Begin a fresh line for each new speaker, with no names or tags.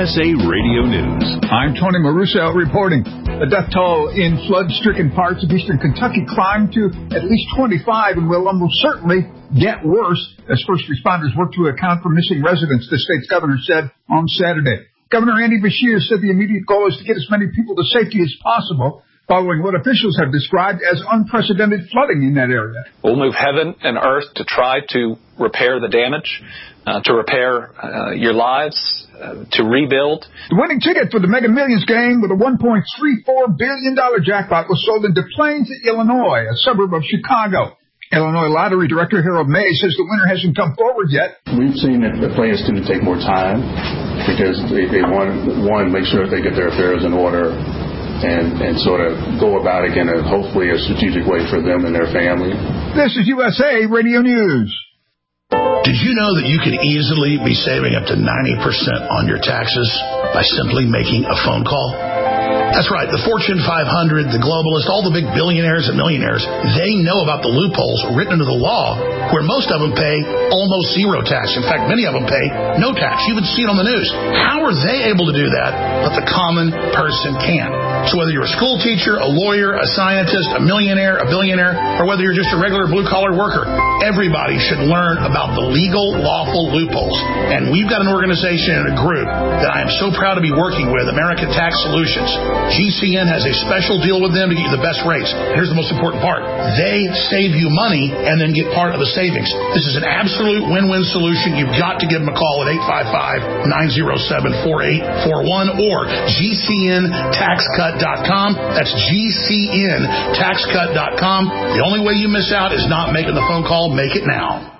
USA Radio News.
I'm Tony Maruso reporting. The death toll in flood-stricken parts of eastern Kentucky climbed to at least 25 and will almost certainly get worse as first responders work to account for missing residents, the state's governor said on Saturday. Governor Andy Beshear said the immediate goal is to get as many people to safety as possible, following what officials have described as unprecedented flooding in that area.
We'll move heaven and earth to try to repair the damage, to repair your lives, to rebuild.
The winning ticket for the Mega Millions game with a $1.34 billion jackpot was sold in Des Plaines, Illinois, a suburb of Chicago. Illinois Lottery Director Harold May says the winner hasn't come forward yet.
We've seen that the players tend to take more time because they want to make sure that they get their affairs in order and sort of go about it in a hopefully a strategic way for them and their family.
This is USA Radio News.
Did you know that you could easily be saving up to 90% on your taxes by simply making a phone call? That's right. The Fortune 500, the globalists, all the big billionaires and millionaires, they know about the loopholes written into the law where most of them pay almost zero tax. In fact, many of them pay no tax. You even see it on the news. How are they able to do that, but the common person can't? So whether you're a school teacher, a lawyer, a scientist, a millionaire, a billionaire, or whether you're just a regular blue-collar worker, everybody should learn about the legal, lawful loopholes. And we've got an organization and a group that I am so proud to be working with, American Tax Solutions. GCN has a special deal with them to get you the best rates. Here's the most important part. They save you money and then get part of the savings. This is an absolute win-win solution. You've got to give them a call at 855-907-4841 or GCNTaxCut.com. That's GCNTaxCut.com. The only way you miss out is not making the phone call. Make it now.